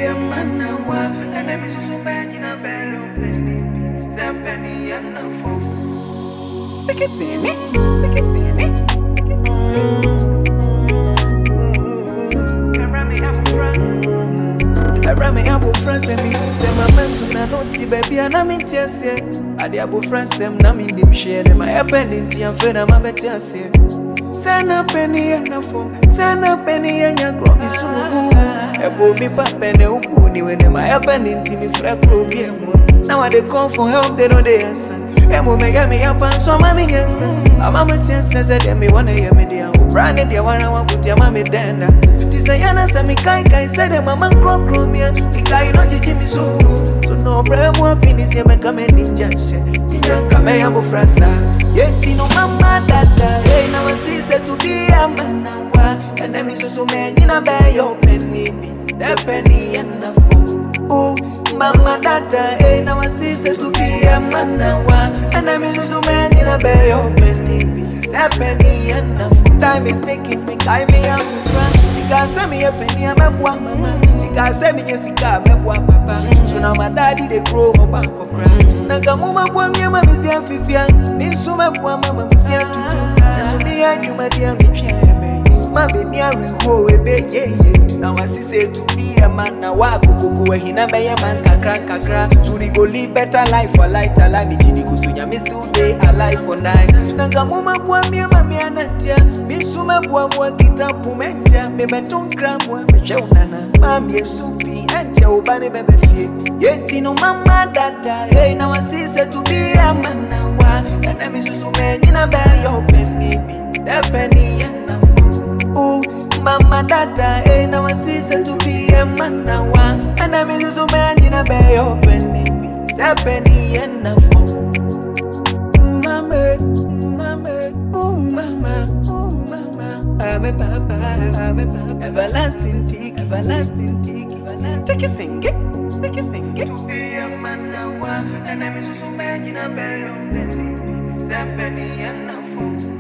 be a man now, and I'm so bad in a bell, penny, Zampany and a phone. Take it in it, take it in it. I ran me up with friends and me say my man soon I know baby and I'm in tears here. I the abo friends them na me dim share them I happen in tea and fed I'm a better here. Send a penny and a phone, send a penny and your crummy soon. Ebo me papa and a pony when them I happen in tea me frack game. Now they call for help, they know they answer. Emo me get me up and so mommy yes. I'm a ten says that me wanna hear me there. Branded the one I want put your mommy then. This a yana say me kai said them mama croak me. The guy no Jimmy so. So no brave more penis here me come and ninja shit. Ninja come here abo frasa. Yet no mama dada. Hey now I see said to be a man now. And them is so man in a bay your penny be. That penny and a phone. Oh mama dada. Hey now I see said to be a man now. And I'm so man in a bay of penny. That penny enough. Time is taking me, time me up in front. You can't send me a penny, I'm a one mama. You can't send me a cigar, I'm one papa. So now my daddy they grow up and come cry. Nakamuma one year, my Miss Fifia. Been so much one mama, Miss to do. And so me and you, my dear, me piano. My baby, I'm go away, yeah. Now I see say to be a man now walk go he never a man kakra so we go live better life for light alive me jini ko so nya me still day alive for night na kamuma bua me mama anantia me suma bua mo kita pumenja me beton gram mo me hwe unana mama yesupi anje obane bebe fie yeti no mama dada hey now I see say to be a man now and me so me nyina ba yo penny be that penny and ooh mama dada, eh, now I see said to be a man now, and I'm in so man in a bay of penny, penny and a phone. Ooh, mama, I'm a papa, everlasting tick, take a sing it, take a sing it. To be a man now, and I'm in so man in a bay of penny, penny and a phone.